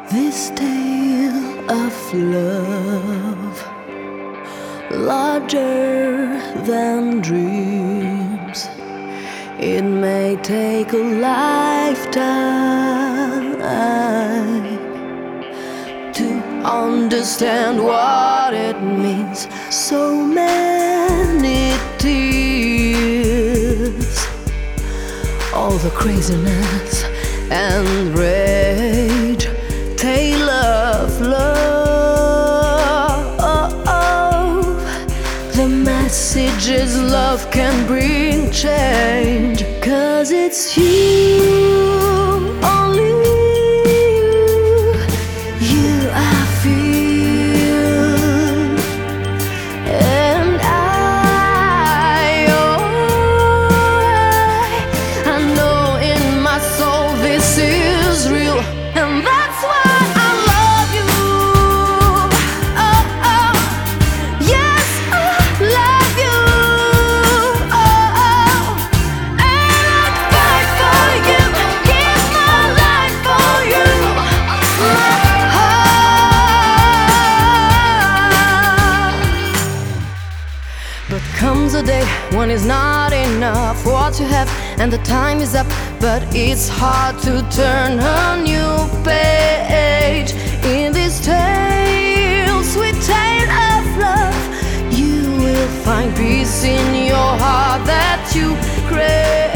This tale of love, larger than dreams, it may take a lifetime to understand what it means. So many tears, all the craziness and rage, tale of love. The message is love can bring change, 'cause it's you, only you I feel, and I know in my soul this is real, and that's why I love you. Oh, oh, yes, I love you. Oh, oh, and I'd fight for you, give my life for you. Oh, but comes a day when it's not enough what you have, and the time is up, but it's hard to turn a new page in this tale, sweet tale of love. You will find peace in your heart that you crave.